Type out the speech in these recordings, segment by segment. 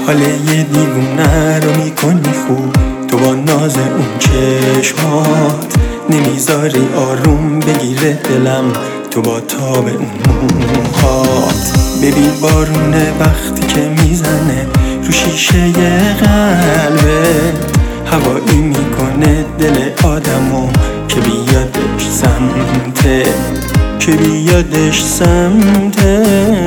حاله یه دیوونه رو میکنی خوب. تو با ناز اون چشمات نمیذاری آروم بگیره دلم، تو با تاب اون موهات. ببین بارونه وقتی که میزنه رو شیشه قلبه، هوایی میکنه دل آدمو که بیادش سمته، که بیادش سمته.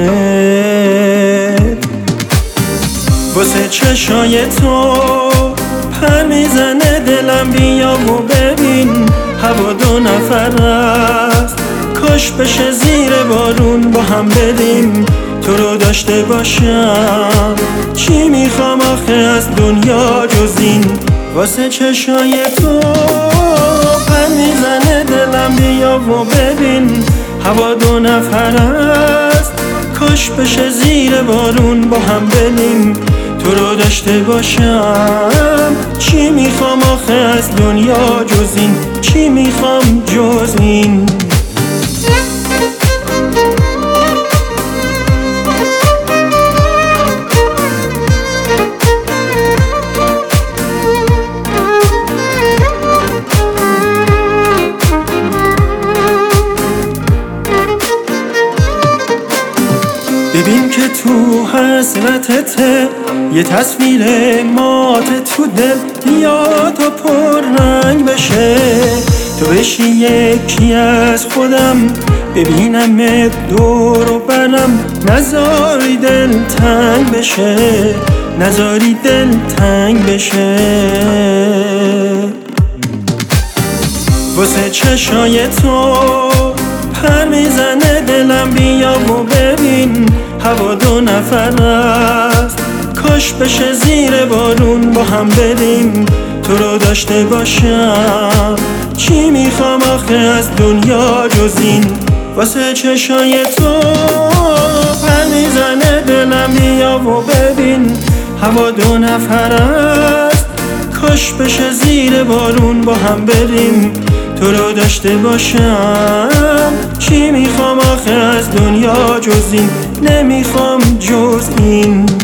واسه چشای تو پر میزنه دلم، بیا و ببین هوا دو نفر است. کاش بشه زیر بارون با هم بریم، تو رو داشته باشم. چی میخوام آخه از دنیا جز این؟ واسه چشای تو پر میزنه دلم، بیا و ببین هوا دو نفر است. کاش بشه زیر بارون با هم بریم، تو رو داشته باشم. چی میخوام آخه از دنیا جز این؟ چی میخوام جز این؟ ببین که تو حسرتته یه تصویر مات تو دل، یا تو پر رنگ بشه، تو بشی یکی از خودم، ببینم دور و برم، نذاری دل تنگ بشه، نذاری دل تنگ بشه. واسه چشای تو پر میزنه دلم، بیا و ببین هوا دو نفر است. کاش بشه زیر بارون با هم بریم، تو رو داشته باشم. چی میخوام آخه از دنیا جز این؟ واسه چشای تو پر میزنه دلم، بیا و ببین هوا دو نفر است. کاش بشه زیر بارون با هم بریم، تو رو داشته باشم. چی میخوام آخه از دنیا جز این؟ نمیخوام جز این.